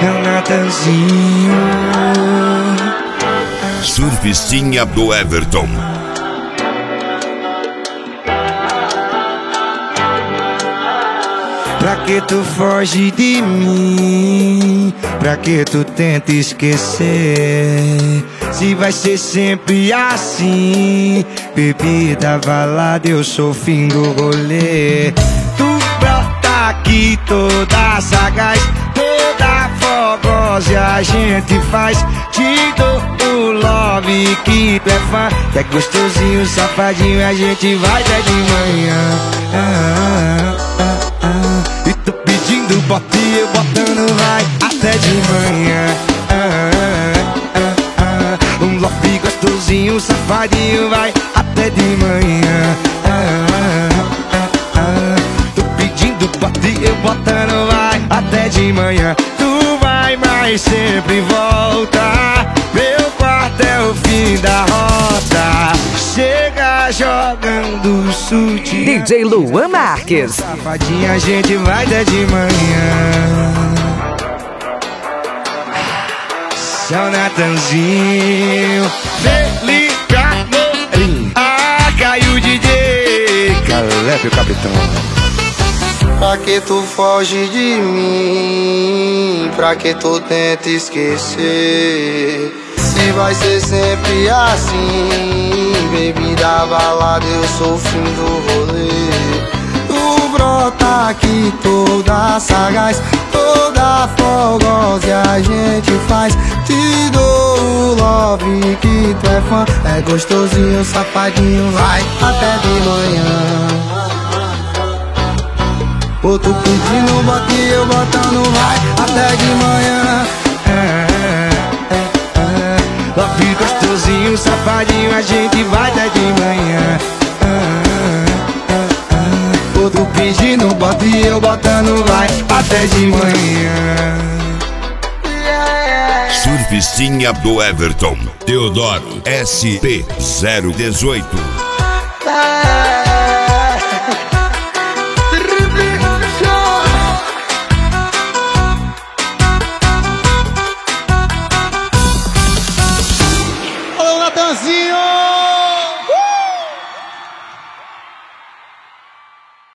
é o Natanzinho. Surfistinha do Everton. Pra que tu foge de mim? Pra que tu tenta esquecer? Se vai ser sempre assim. Bebida, balada, eu sou o fim do rolê. Tu brota aqui toda sagaz, toda fogosa e a gente faz. Te dou o love que tu é fã. É gostosinho, safadinho, a gente vai até de manhã. E tô pedindo bota e eu botando vai até de manhã. Um love gostosinho, safadinho, vai até de manhã. Tô pedindo bota e eu botando vai até de manhã. Tu vai, mas sempre volta. Meu quarto é o fim da rota. Chega jogando sutiã. DJ Luan Marques. Safadinha, a gente vai até de manhã. Seu Natanzinho, Felipe Amorim. Ah, caiu o DJ Caleb, o capitão. Pra que tu foge de mim? Pra que tu tenta esquecer? Se vai ser sempre assim. Bebida, balada, eu sou o fim do rolê. Tu brota aqui toda sagaz, toda fogosa e a gente faz. Te dou o love que tu é fã. É gostosinho, safadinho, vai até de manhã. Ô, tu pedindo bota e eu botando vai até de manhã. Love gostosinho, safadinho, a gente vai até de manhã. Ô, tu pedindo bota e eu botando vai até de manhã. Surfistinha do Everton. Teodoro SP018.